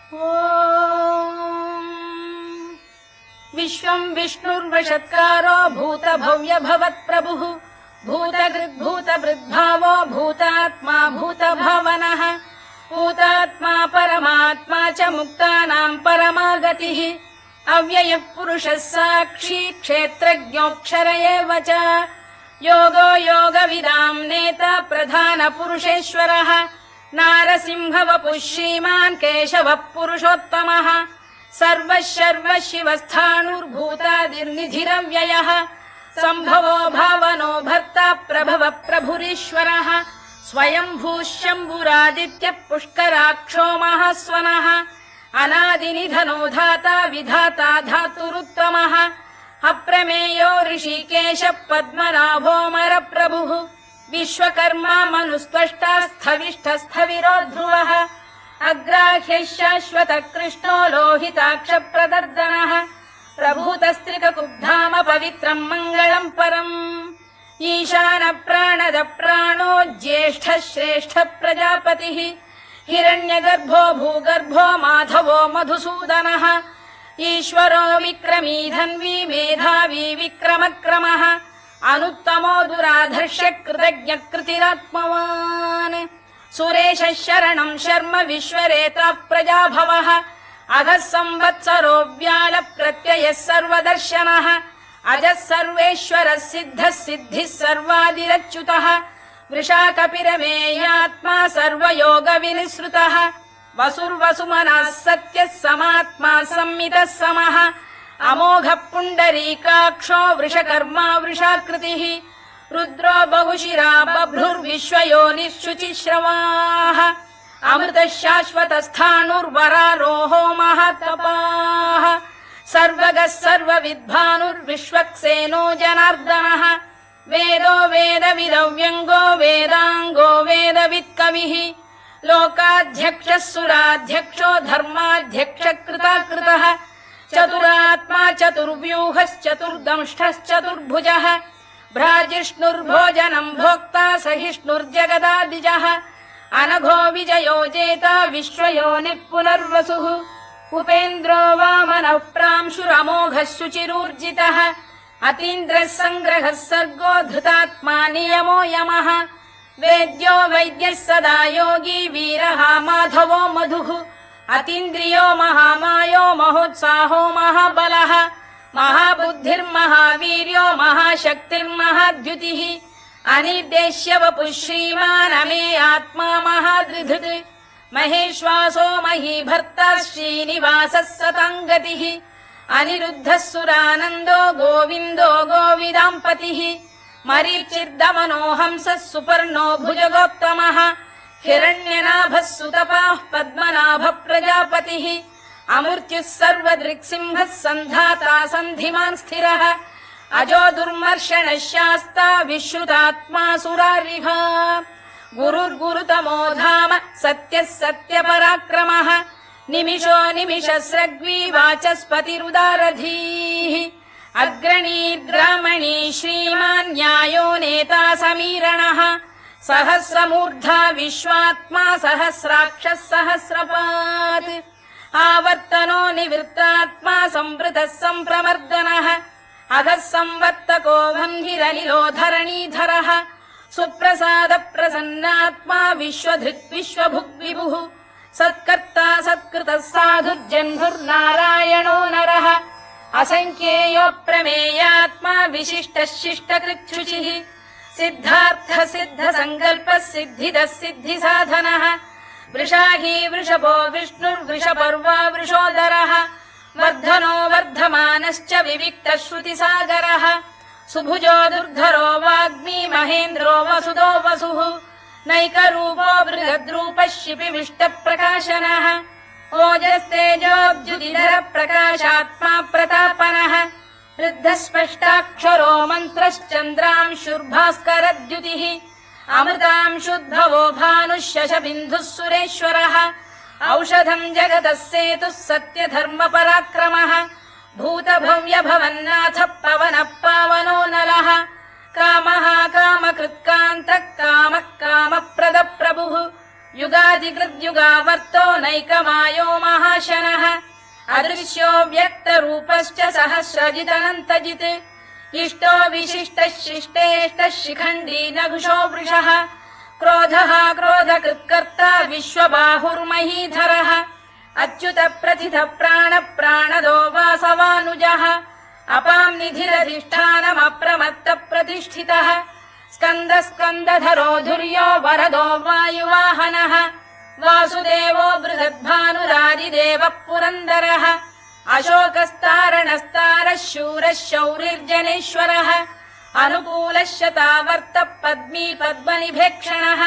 विश्वं विष्णुर्वषत्कारो भूत भव्य भवत् प्रभुः भूतकृद्भूतभृद्भावो भूतात्मा भूतभावनः भूतात्मा परमात्मा च मुक्तानां परमागतिः अव्ययः पुरुषः साक्षी क्षेत्रज्ञोऽक्षर एव च योगो योगविदां नेता प्रधान पुरुषेश्वरः नारसिंहवपुः श्रीमान् केशवः पुरुषोत्तमः सर्वः शर्वः शिवस्थाणुर्भूतादिर्निधिरव्ययः सम्भवो भावनो भर्ता प्रभवः प्रभुरीश्वरः स्वयंभूः शम्भुरादित्यः पुष्कराक्षो महास्वनः अनादिनिधनो धाता विधाता धातुरुत्तमः अप्रमेयो ऋषिकेशः पद्मनाभोऽमर प्रभुः विश्वकर्मा मनुस्त्वष्टा स्थविष्ठस्थविरो ध्रुवः अग्राह्यः शाश्वतः कृष्णो लोहिताक्षप्रदर्दनः प्रभूतस्त्रिककुब्धाम पवित्रम् मङ्गलम् परम् ईशान प्राणद प्राणो ज्येष्ठः श्रेष्ठः प्रजापतिः हिरण्यगर्भो भूगर्भो माधवो मधुसूदनः ईश्वरो विक्रमी धन्वी मेधावी विक्रमक्रमः अनुत्तमो दुराधर्ष कृतज्ञ कृतिरात्मवान् सुरेशः शरणं शर्म विश्वरेता प्रजाभवः अघः संवत्सरो व्याल प्रत्ययः सर्वदर्शनः अजः सर्वेश्वरः सिद्धः सिद्धिः सर्वादिरच्युतः वृषाकपिरमेयात्मा सर्वयोग विनिसृतः वसुर्वसुमनः सत्यः समात्मा संमितः समः अमोघः पुण्डरीकाक्षो वृषकर्मा वृषाकृतिः रुद्रो बहुशिरा बभ्रुर्विश्वयोनिश्शुचिश्रवाः अमृतः शाश्वतस्थाणुर्वरारोहो महातपाः सर्वगः सर्वविद्भानुर्विश्वक्सेनो जनार्दनः वेदो वेदविदव्यङ्गो वेदाङ्गो वेदवित्कविः लोकाध्यक्षः सुराध्यक्षो धर्माध्यक्षः कृताकृतः चतुरात्मा चतुर्व्यूहश्चतुर्दंष्टश्चतुर्भुजः भ्राजिष्णुर्भोजनम् भोक्ता सहिष्णुर्जगदादिजः अनघो विजयो जेता विश्वयोनिः पुनर्वसुः उपेन्द्रो वामनः प्रांशुरमोघः शुचिरूर्जितः अतीन्द्रः सङ्ग्रहः सर्गो धृतात्मा नियमो यमः वेद्यो वैद्यः सदा योगी वीरः माधवो मधुः अतीन्द्रियो महामायो महोत्साहो महाबलः महाबुद्धिर्महावीर्यो महाशक्तिर्महाद्युतिः अनिर्देश्य वपुः श्रीमान् अमे आत्मा महादृधृत् महेश्वासो महीभर्ता श्रीनिवासः सताङ्गतिः अनिरुद्धः सुरानन्दो गोविन्दो गोविदाम्पतिः मरीचिर्दमनो हंसः सुपर्णो भुजगोत्तमः हिरण्यनाभः सुतपाः पद्मनाभः प्रजापतिः अमृत्युः सर्वदृक्सिंहः सन्धाता सन्धिमान् स्थिरः अजो दुर्मर्षणः शास्ता विश्रुतात्मा सुरारिः गुरुर्गुरुतमो धाम सत्यः सत्यपराक्रमः निमिषो निमिषस्रग्वी वाचस्पतिरुदारधीः अग्रणीर्ग्रामणी श्रीमान् न्यायो नेता समीरणः सहस्रमूर्धा विश्वात्मा सहस्राक्षः सहस्रपात् आवर्तनो निवृत्तात्मा संवृतः सम्प्रमर्दनः अधः संवर्तको वह्निरनिलो धरणीधरः सुप्रसाद प्रसन्नात्मा विश्वधृक् विश्वभुग्विभुः सत्कर्ता सत्कृतः साधुर्जह्नुर्नारायणो नरः असङ्ख्येयो प्रमेयात्मा विशिष्टः शिष्टकृच्छुचिः सिद्धार्थ सिद्ध संकल्पः सिद्धिदः सिद्धिसाधनः वृषाही वृषभो विष्णुर्वृषपर्वा वृषोदरः वर्धनो वर्धमानश्च विविक्तः श्रुतिसागरः सुभुजो दुर्धरो वाग्मी महेन्द्रो वसुदो वसुः नैकरूपो बृहद्रूपः शिपिविष्टप्रकाशनः ओजस्तेजोऽब्जुदिधर प्रकाशात्मा प्रतापनः वृद्धस्पष्टाक्षरो मन्त्रश्चन्द्रांशुर्भास्करद्युतिः अमृतांशुद्भवो भानुः शशबिन्दुः सुरेश्वरः औषधम् जगतः सेतुः सत्यधर्मपराक्रमः भूतभव्यभवन्नाथः पवनः पावनो नलः कामः कामकृत्कान्तः कामः कामप्रदप्रभुः युगादिकृद्युगावर्तो नैकमायो महाशनः अदृश्यो व्यक्तरूपश्च सहस्रजिदनन्तजित् इष्टो विशिष्टः शिष्टेष्टः शिखण्डी नघुषो वृषः क्रोधः क्रोधकृत्कर्ता विश्वबाहुर्महीधरः अच्युत प्रथित प्राण प्राणदो वासवानुजः अपां निधिरधिष्ठानमप्रमत्त प्रतिष्ठितः स्कन्द स्कन्दधरो धुर्यो वरदो वायुवाहनः वासुदेवो बृहद्भानुरादिदेवः पुरन्दरः अशोकस्तारणस्तारः शूरः शौरिर्जनेश्वरः अनुकूलः शतावर्तः पद्मी पद्मनिभेक्षणः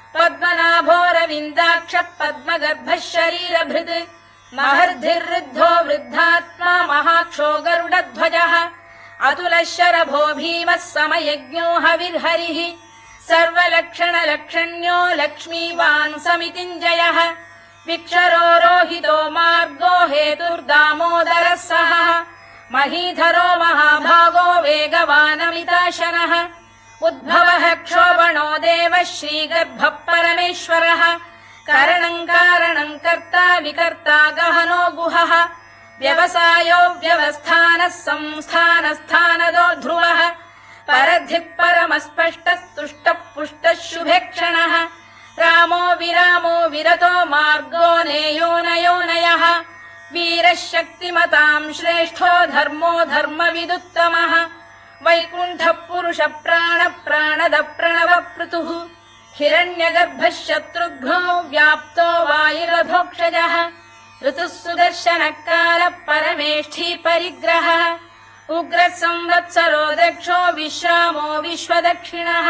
पद्मनाभोरविन्दाक्षः पद्मगर्भः शरीरभृत् महर्धिर्वृद्धो वृद्धात्मा महाक्षो गरुडध्वजः अतुलः शरभो भीमः समयज्ञो हविर्हरिः सर्वलक्षणलक्षण्यो लक्ष्मीवान् समितिञ्जयः विक्षरो रोहितो मार्गो हेतुर्दामोदरः सहः महीधरो महाभागो वेगवानमिताशनः उद्भवः क्षोभणो देवः श्रीगर्भः परमेश्वरः करणम् कारणम् कर्ता विकर्ता गहनो गुहः व्यवसायो व्यवस्थानः संस्थानस्थानदो ध्रुवः परधिः परमस्पष्टस्तुष्टः पुष्टः शुभेक्षणः रामो विरामो विरतो मार्गो नेयो नयोनयः वीरः शक्तिमताम् श्रेष्ठो धर्मो धर्मविदुत्तमः वैकुण्ठः पुरुष प्राण प्राणद प्रणव पृतुः हिरण्यगर्भः शत्रुघ्नो व्याप्तो वायुरधोक्षजः ऋतुः सुदर्शनकालः परमेष्ठी परिग्रहः उग्रः संवत्सरो दक्षो विश्रामो विश्वदक्षिणः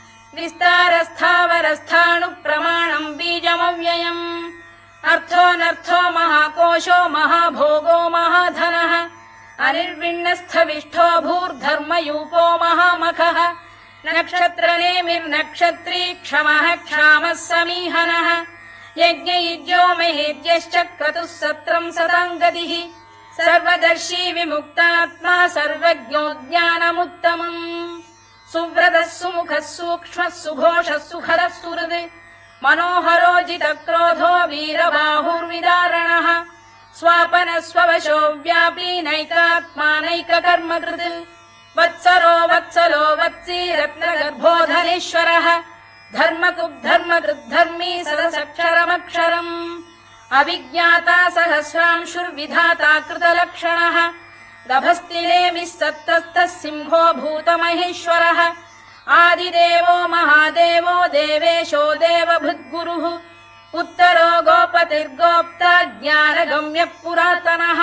विस्तारस्थावरस्थाणुः प्रमाणम् बीजमव्ययम् अर्थोऽनर्थो महाकोशो महाभोगो महाधनः अनिर्विण्णस्थविष्ठो भूर्धर्मयूपो महामखः नक्षत्रनेमिर्नक्षत्री क्षमः क्षामः समीहनः यज्ञयुज्यो महेद्यश्च क्रतुः सत्रम् सताम् गतिः सर्वदर्शी विमुक्तात्मा सर्वज्ञो ज्ञानमुत्तमम् सुव्रतः सुमुखः सूक्ष्मः सुघोषः सुखदः सुहृद् मनोहरो जितक्रोधो वीरबाहुर्विदारणः स्वापनः स्ववशो व्यापी नैकात्मा नैककर्मकृत् वत्सरो वत्सलो वत्सी रत्नगर्भोधनेश्वरः धर्मकृद्धर्मी सदसक्षरमक्षरम् अभिज्ञाता सहस्रांशुर्विधाता कृतलक्षणः गभस्तिनेमिः सत्तस्तः सिंहो भूतमहेश्वरः आदिदेवो महादेवो देवेशो देवभृद्गुरुः उत्तरो गोपतिर्गोप्ता ज्ञानगम्यः पुरातनः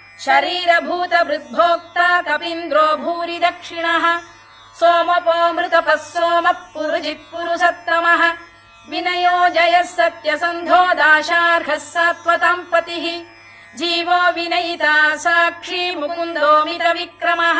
शरीरभूतभृद्भोक्ता कपीन्द्रो भूरि दक्षिणः सोमपोऽमृतपः सोमः पुरुजित् पुरुषत्तमः विनयो जयः सत्यसन्धो दाशार्हः सात्वताम् पतिः जीवो विनयिता साक्षी मुकुन्दोमितविक्रमः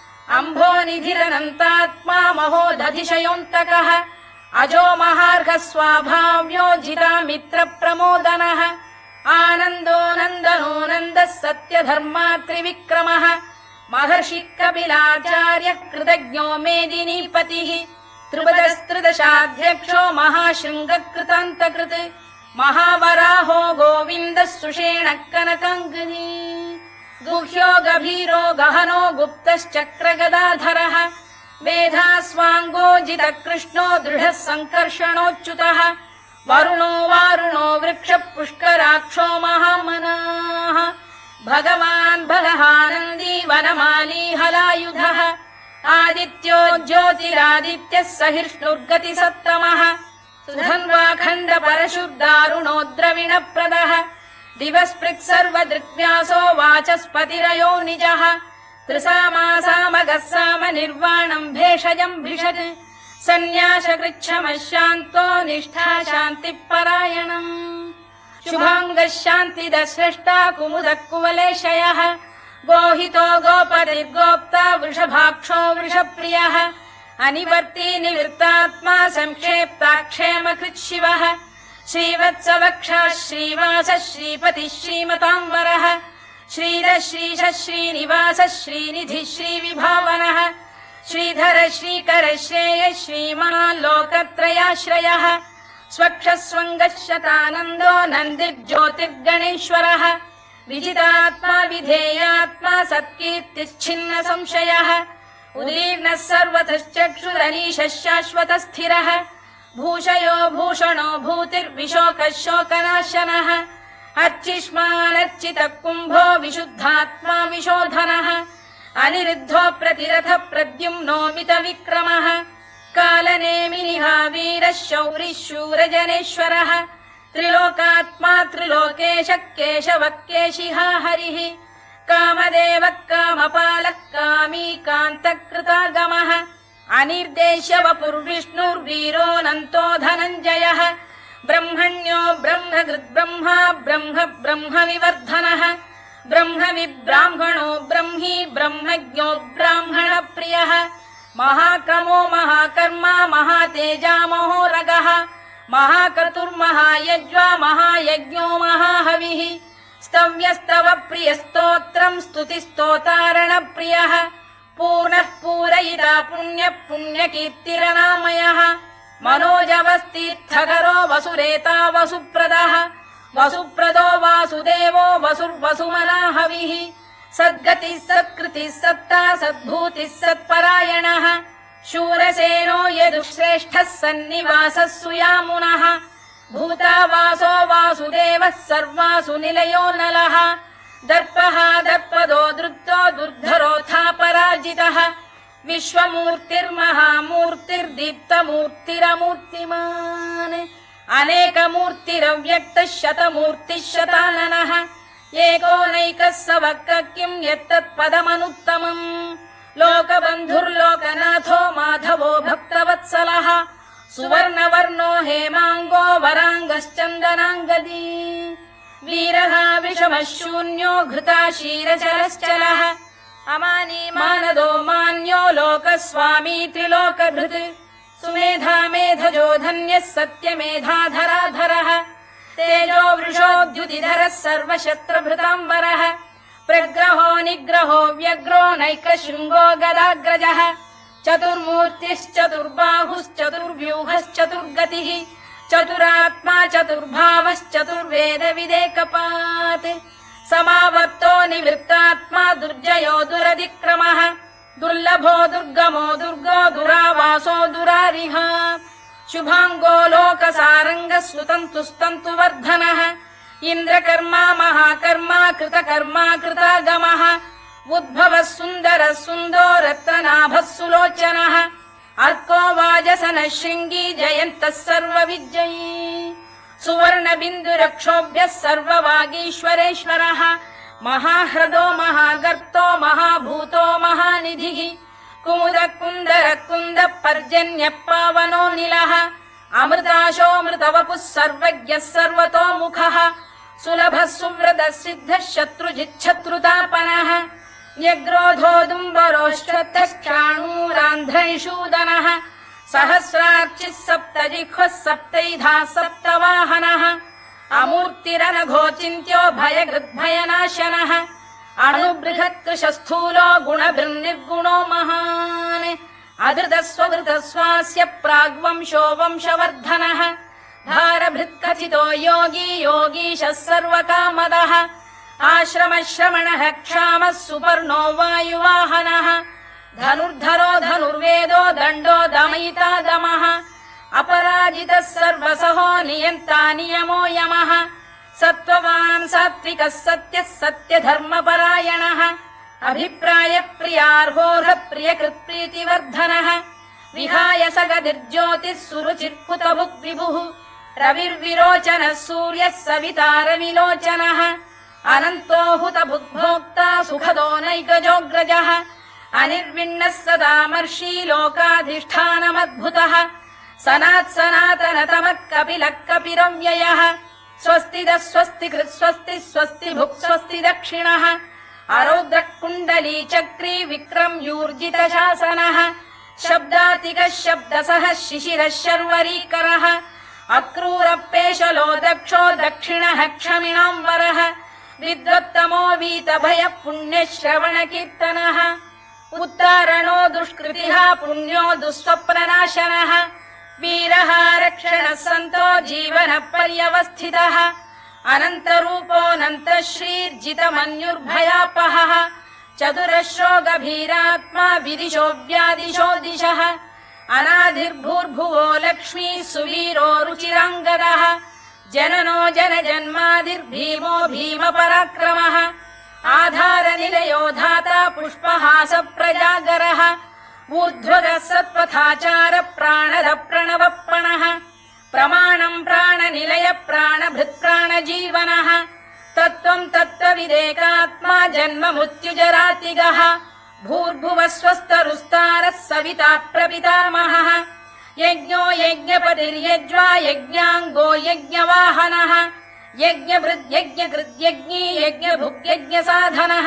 अम्भोनिधिरनन्तात्मा महोदधिशयोऽन्तकः अजो महार्घः स्वाभाव्यो जितामित्रप्रमोदनः आनन्दो नन्दनो नन्दः सत्यधर्मात्रिविक्रमः महर्षि कपिलाचार्यः कृतज्ञो मेदिनीपतिः त्रिपदस्त्रिदशाध्यक्षो महाशृङ्गकृतान्तकृत् महावराहो गोविन्दः सुषेणः कनकाङ्गनी गुह्यो गभीरो गहनो गुप्तश्चक्रगदाधरः वेधास्वाङ्गो जितकृष्णो दृढः सङ्कर्षणोच्युतः वरुणो वारुणो वृक्षः पुष्कराक्षो महामनाः भगवान् बलहानन्दी वनमाली हलायुधः आदित्यो ज्योतिरादित्यः सहिष्णुर्गतिसत्तमः सुधन्वाखण्ड परशुर्दारुणो द्रविणप्रदः दिवस्पृक् सर्वदृक्व्यासो वाचस्पतिरयो निजः त्रिसामासामगः साम निर्वाणम् भेषजम् भिषज सन्न्यासकृच्छमः शान्तो निष्ठा शान्तिः परायणम् शुभाङ्गः शान्तिदः स्रष्टा कुमुदः कुवलेशयः गोहितो गोपतिर्गोप्ता वृषभाक्षो वृषप्रियः अनिवर्ती निवृत्तात्मा संक्षेप्ताक्षेमकृच्छिवः श्रीवत्सवक्षा श्रीवासः श्रीपतिः श्रीमताम्बरः श्रीधः श्रीशः श्रीनिवासः श्रीनिधिः श्रीविभावनः श्रीधर श्रीकर श्रेयः श्रीमान् लोकत्रयाश्रयः स्वक्षस्वङ्गशतानन्दो नन्दिर्ज्योतिर्गणेश्वरः विजितात्मा विधेयात्मा सत्कीर्तिश्छिन्न संशयः उदीर्णः सर्वतश्चक्षुरनीशः शाश्वतः स्थिरः भूषयो भूषणो भूतिर्विशोकः शोकनाशनः अर्चिष्मानर्चितः कुम्भो विशुद्धात्मा विशोधनः अनिरुद्धो प्रतिरथ प्रद्युम्नो मितविक्रमः कालनेमिनिः वीरः शौरिः शूरजनेश्वरः त्रिलोकात्मा त्रिलोकेशः केशवः केशिहा हरिः कामदेवः कामपालः कामी कान्तकृतागमः अनिर्देश्य वपुर्विष्णुर्वीरोऽनन्तो धनञ्जयः ब्रह्मण्यो ब्रह्मकृद्ब्रह्मा ब्रह्म ब्रह्मविवर्धनः ब्रह्मविब्राह्मणो ब्रह्मी ब्रह्मज्ञो ब्राह्मणप्रियः महाक्रमो महाकर्मा महातेजा महोरगः महाक्रतुर्महायज्वा महायज्ञो महाहविः स्तव्यस्तव प्रियस्तोत्रम् स्तुतिस्तोतारणप्रियः पूर्णः पूरयिता पुण्यः पुण्यकीर्तिरनामयः मनोजवस्तीर्थकरो वसुरेता वसुप्रदः वसुप्रदो वासुदेवो वसुर्वसुमनाहविः सद्गतिः सत्कृतिः सत्ता सद्भूतिः सत्परायणः शूरसेनो यदुश्रेष्ठः सन्निवासः सुयामुनः भूतावासो वासुदेवः सर्वासु निलयो नलः दर्पः दर्पदो दृप्तो दुर्धरोऽथा पराजितः विश्वमूर्तिर्महामूर्तिर्दीप्तमूर्तिरमूर्तिमान् अनेकमूर्तिरव्यक्तः शतमूर्तिः शताननः एकोनैकः स वक् किम् यत्तत्पदमनुत्तमम् लोकबन्धुर्लोकनाथो माधवो भक्तवत्सलः सुवर्णवर्णो हेमाङ्गो वराङ्गश्चन्दनाङ्गदी वीरः विषमः शून्यो घृता क्षीरचरश्चलः अमानी मानदो मान्यो लोकस्वामी त्रिलोकभृत् सुमेधा मेधजो धन्यः सत्यमेधाधराधरः तेजो वृषोद्युतिधरः सर्वशस्त्रभृताम्बरः प्रग्रहो निग्रहो व्यग्रो नैकशृङ्गो गदाग्रजः चतुर्मूर्तिश्चतुर्बाहुश्चतुर्व्यूहश्चतुर्गतिः चतुरात्मा चतुर्भावश्चतुर्वेदविदेकपात् समावर्तो निवृत्तात्मा दुर्जयो दुरधिक्रमः दुर्लभो दुर्गमो दुर्गो दुरावासो दुरारिः शुभाङ्गो लोकसारङ्गः सुतन्तुस्तन्तुवर्धनः इन्द्रकर्मा महाकर्मा कृतकर्मा कृतागमः उद्भवः सुन्दरः सुन्दो रत्ननाभः सुलोचनः अर्को वाजसनः शृङ्गी जयन्तः सर्वविजयी सुवर्णबिन्दुरक्षोभ्यः सर्ववागीश्वरेश्वरः महाह्रदो महागर्तो महाभूतो महानिधिः कुमुदः कुन्दरः कुन्दः पर्जन्यः पावनो निलः अमृताशोऽमृतवपुः सर्वज्ञः सर्वतोमुखः सुलभः सुव्रतः सिद्धः शत्रुजिच्छत्रुतापनः न्यग्रोधोदुम्बरोश्चक्षाणूरान्ध्रैषूदनः सहस्रार्चिः सप्तजिह्वः सप्तैधा सप्तवाहनः अमूर्तिरनघोचिन्त्यो भयकृद्भयनाशनः अणुबृहत्कृशस्थूलो गुणभिर्निर्गुणो महान् अधृतस्वधृतस्वास्य प्राग्वंशो वंशवर्धनः भारभृत्कथितो योगी योगीशः सर्वकामदः आश्रमश्रमणः क्षामः सुपर्णो वायुवाहनः धनुर्धरो धनुर्वेदो दण्डो दमयिता दमः अपराजितः सर्वसहो नियन्ता नियमो यमः सत्त्ववान् सात्विकः सत्यः सत्यधर्मपरायणः अभिप्रायप्रियार्होः प्रियकृत्प्रीतिवर्धनः विहाय सगदिर्ज्योतिः सुरुचिर्पुतभुक् विभुः रविर्विरोचनः सूर्यः सवितारविलोचनः अनन्तो हुतभुग्भोक्ता सुखदो नैकजोऽग्रजः अनिर्विण्णः सदामर्षी लोकाधिष्ठानमद्भुतः सनात्सनातनतमः कपिलः कपिरव्ययः स्वस्तिदः स्वस्तिकृत् स्वस्ति स्वस्ति भुक् स्वस्ति दक्षिणः अरौद्रः कुण्डली चक्री विक्रम्यूर्जितशासनः शब्दातिकः शब्दसः शिशिरः शर्वरीकरः अक्रूरपेशलो दक्षो दक्षिणः क्षमिणाम्बरः विद्वत्तमो वीतभयः पुण्यश्रवणकीर्तनः उत्तारणो दुष्कृतिः पुण्यो दुःस्वप्ननाशनः वीरः रक्षणः सन्तो जीवन पर्यवस्थितः अनन्तरूपोऽनन्तः श्रीर्जितमन्युर्भयापहः चतुरश्रो गभीरात्मा विदिशो व्यादिशो दिशः अनादिर्भूर्भुवो लक्ष्मी सुवीरो रुचिराङ्गदः जननो जनजन्मादिर्भीमो भीमपराक्रमः आधारनिलयो धाता पुष्पहास प्रजागरः ऊर्ध्वगः सत्पथाचार प्राणद प्रणवप्रणः प्रमाणम् प्राणनिलय प्राणभृत्प्राणजीवनः तत्त्वम् तत्त्वविदेकात्मा जन्म मृत्युजरातिगः भूर्भुवः स्वस्तरुस्तारः सविता प्रपितामहः यज्ञो यज्ञपतिर्यज्वा यज्ञाङ्गो यज्ञवाहनः यज्ञभृद्यज्ञकृद्यज्ञी यज्ञभुग्यज्ञसाधनः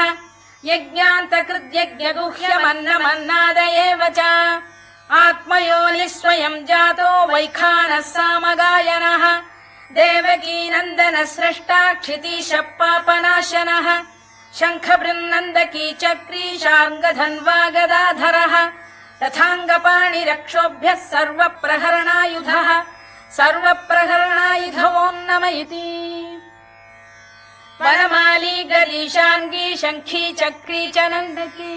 यज्ञान्तकृद्यज्ञगुह्यमन्नमन्नाद एव च आत्मयोनिः स्वयम् जातो वैखानः सामगायनः देवकीनन्दन स्रष्टा क्षितीशः पापनाशनः शङ्खबृन्नन्दकी चक्री शार्ङ्गधन्वा गदाधरः तथाङ्गपाणिरक्षोभ्यः सर्वप्रहरणायुधः सर्वप्रहरणायुधवो नम इति वनमाली गरीशाङ्गी शङ्खी चक्री च नन्दकी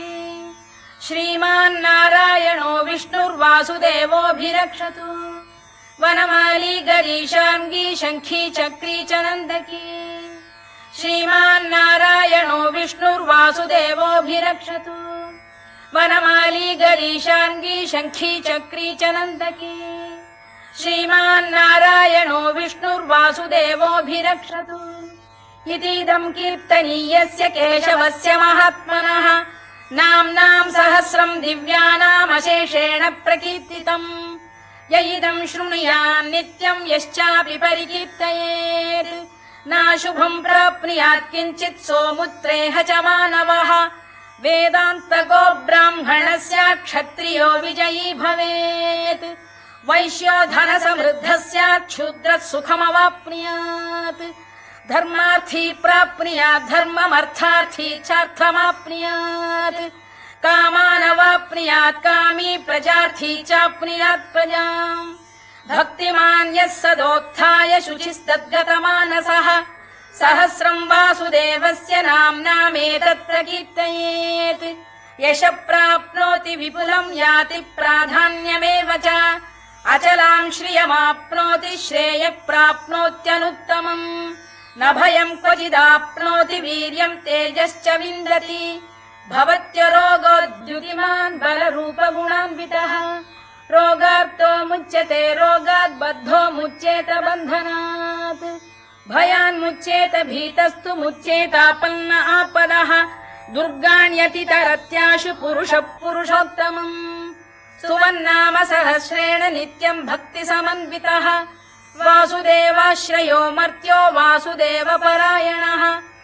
श्रीमान्नारायणो विष्णुर्वासुदेवोऽभिरक्षतु वनमाली गरीशाङ्गी शङ्खी चक्री च नन्दकी श्रीमान्नारायणो विष्णुर्वासुदेवोऽभिरक्षतु वनमाली गरीशाङ्गी शङ्खी चक्री च नन्दकी श्रीमान्नारायणो विष्णुर्वासुदेवोऽभिरक्षतु इतीदम् कीर्तनीयस्य केशवस्य महात्मनः नाम्नाम् सहस्रम् दिव्यानामशेषेण प्रकीर्तितम् य इदम् शृणुयान् नित्यम् यश्चापि परिकीर्तयेत् नाशुभम् प्राप्नुयात् किञ्चित् सोमुत्रेह च मानवः वेदान्तको ब्राह्मणस्य क्षत्रियो विजयी भवेत् वैश्यो धनसमृद्धः स्यात् क्षुद्रः सुखमवाप्नुयात् धर्मार्थी प्राप्नुयात् धर्ममर्थार्थी चार्थमाप्नुयात् कामानवाप्नुयात् कामी प्रजार्थी चाप्नुयात् प्रजाम् भक्तिमान् यः सदोत्थाय शुचिस्तद्गतमानसः सहस्रम् वासुदेवस्य नाम्नामेतत् प्रकीर्तयेत् यशः प्राप्नोति विपुलम् याति प्राधान्यमेव च अचलाम् श्रियमाप्नोति श्रेयः प्राप्नोत्यनुत्तमम् न भयम् क्वचिदाप्नोति वीर्यम् तेजश्च विन्दति भवत्यरोगोद्युतिमान् बलरूपगुणान्वितः रोगार्तो मुच्यते रोगात् बद्धो मुच्येत बन्धनात् भयान्मुच्येत भीतस्तु मुच्येतापन्न आपदः दुर्गाण्यतितरत्याशु पुरुषः पुरुषोत्तमम् सुवन्नाम सहस्रेण नित्यम् भक्तिसमन्वितः वासुदेवाश्रयो मर्त्यो वासुदेवपरायणः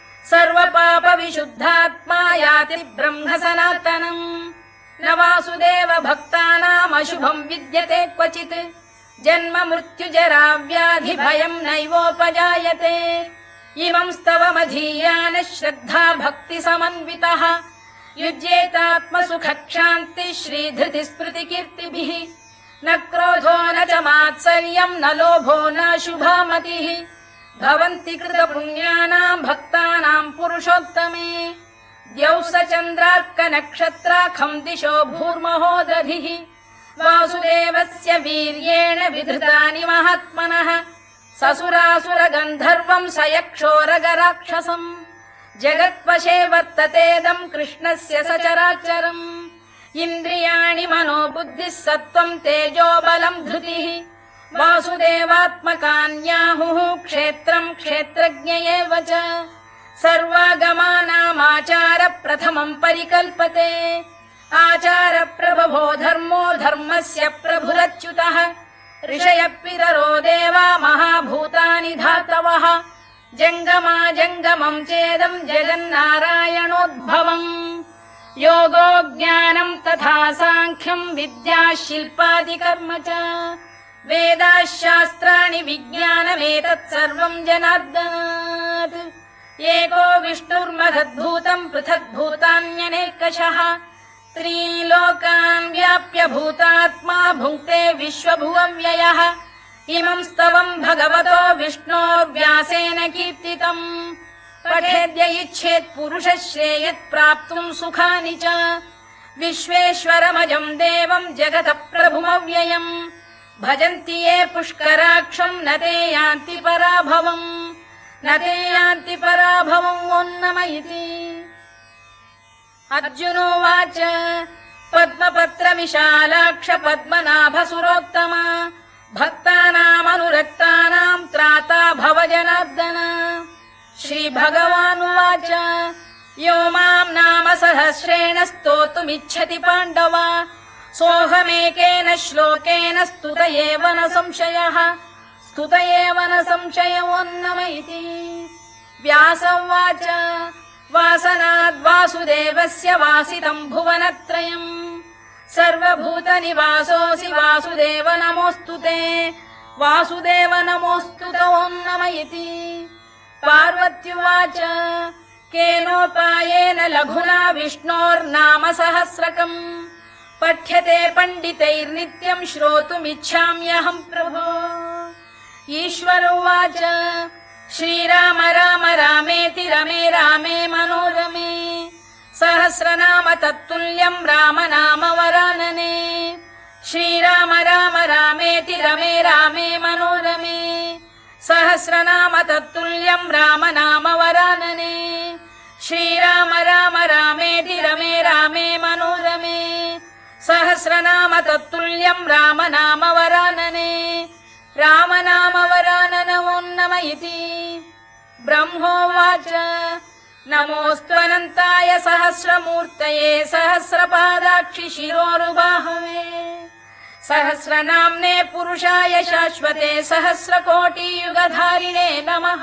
सर्वपापविशुद्धात्मा याति ब्रह्म सनातनम् न वासुदेव भक्तानामशुभम् विद्यते क्वचित् जन्म मृत्युजरा व्याधि भयम् नैवोपजायते इमम् स्तवमधीयानः श्रद्धा भक्तिसमन्वितः युज्येतात्मसुखक्षान्तिः श्रीधृतिस्मृतिकीर्तिभिः न क्रोधो न च मात्सर्यम् न लोभो न शुभामतिः भवन्ति कृतपुण्यानाम् भक्तानाम् पुरुषोत्तमे द्यौः स चन्द्रार्कनक्षत्राखम् दिशो भूर्महो दधिः वासुदेवस्य वीर्येण विधृतानि महात्मनः ससुरासुरगन्धर्वम् स यक्षोरगराक्षसम् जगत्वशे वर्ततेदम् कृष्णस्य सचराचरम् इन्द्रियाणि मनो बुद्धिः सत्त्वम् तेजो बलम् धृतिः वासुदेवात्मकान्याहुः क्षेत्रम् क्षेत्रज्ञ एव च सर्वागमानामाचार प्रथमम् परिकल्पते आचार प्रभवो धर्मो धर्मस्य प्रभुरच्युतः ऋषयः पितरो देवा महाभूतानि धातवः जङ्गमा जङ्गमम् चेदम् जगन्नारायणोद्भवम् योगो ज्ञानम् तथा साङ्ख्यम् विद्या शिल्पादिकर्म च वेदाः शास्त्राणि विज्ञानमेतत् सर्वम् जनार्दनात् एको विष्णुर्महद्भूतम् पृथग्भूतान्यनेकशः त्रीलोकान् व्याप्य भूतात्मा भुङ्क्ते विश्वभुवव्ययः इमं स्तवम् भगवतो विष्णोर्व्यासेन कीर्तितम् पठेद्य इच्छेत् पुरुषः श्रेयत् प्राप्तुम् सुखानि च विश्वेश्वरमजम् देवम् जगतः प्रभुमव्ययम् भजन्ति ये पुष्कराक्षम् न ते यान्ति पराभवम् न ते यान्ति पराभवम् ओन्नम इति अर्जुनोवाच पद्मपत्र विशालाक्ष पद्मनाभसुरोत्तम भक्तानामनुरक्तानाम् त्राता भव जनार्दन श्रीभगवानुवाच यो माम् नाम सहस्रेण स्तोतुमिच्छति पाण्डव सोऽहमेकेन श्लोकेन स्तुत एव न संशयः स्तुत एव न संशयोन्नम इति व्यास उवाच वासनाद्वासुदेवस्य वासितम् भुवनत्रयम् सर्वभूतनिवासोऽसि वासुदेव नमोऽस्तु ते वासुदेव नमोऽस्तु ते ओन्नम इति पार्वत्युवाच केनोपायेन लघुना विष्णोर्नाम सहस्रकम् पठ्यते पण्डितैर्नित्यम् श्रोतुमिच्छाम्यहम् प्रभो ईश्वर उवाच श्रीराम राम रामेति रमे रामे मनोरमे सहस्रनाम तत्तुल्यम् राम नाम वरानने श्रीराम राम रामेति रमे रामे मनोरमे सहस्रनाम तत्तुल्यम् राम नाम वरानने श्रीराम राम रामेति रमे रामे मनोरमे सहस्रनाम तत्तुल्यम् राम नाम वरानने राम नाम वरानन ओन्नम इति ब्रह्मोवाच नमोऽस्त्वनन्ताय सहस्रमूर्तये सहस्रपादाक्षि शिरोरुबाहवे सहस्रनाम्ने पुरुषाय शाश्वते सहस्रकोटियुगधारिणे नमः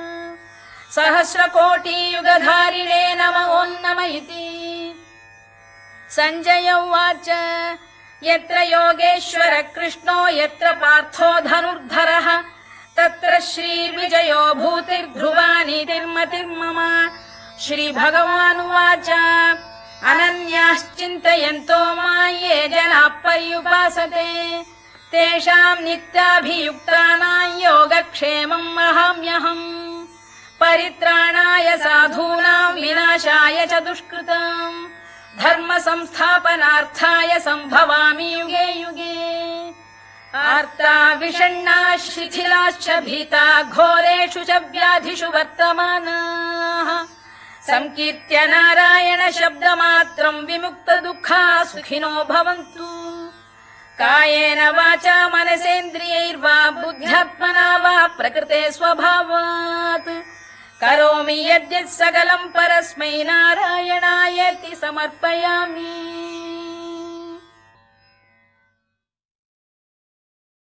सहस्रकोटियुगधारिणे नम ओन्नम इति सञ्जय उवाच यत्र योगेश्वर कृष्णो यत्र पार्थो धनुर्धरः तत्र श्रीर्विजयो भूतिर्ध्रुवा नीतिर्मतिर्मम श्रीभगवानुवाच अनन्याश्चिन्तयन्तो मां ये जनाः पर्युपासते तेषाम् नित्याभियुक्तानां योगक्षेमम् अहम्यहम् परित्राणाय साधूनां विनाशाय च दुष्कृताम् धर्म संस्थापनार्थाय सम्भवामि युगे युगे आर्ता विषण्णाः शिथिलाश्च भीता घोरेषु च व्याधिषु वर्तमानाः संकीर्त्य नारायण शब्दमात्रम् विमुक्त दुःखाः सुखिनो भवन्तु कायेन वाचा मनसेन्द्रियैर्वा बुद्ध्यात्मना वा प्रकृते स्वभावात् करोमि यद्यत् सकलम् परस्मै नारायणायेति समर्पयामि।